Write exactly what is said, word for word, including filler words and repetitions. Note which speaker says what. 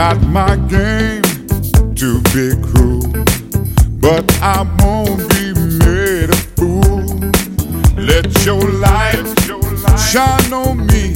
Speaker 1: not my game to be cruel, but I won't be made a fool. Let your light shine on me